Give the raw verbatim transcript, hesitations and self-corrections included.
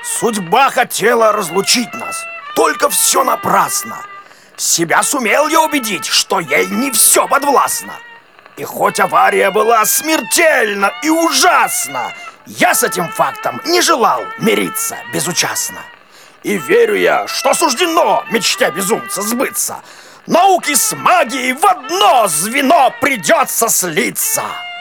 Судьба хотела разлучить нас, только все напрасно. Себя сумел я убедить, что ей не все подвластно. И хоть авария была смертельна и ужасна, я с этим фактом не желал мириться безучастно. И верю я, что суждено мечте безумца сбыться. Науки с магией в одно звено придется слиться.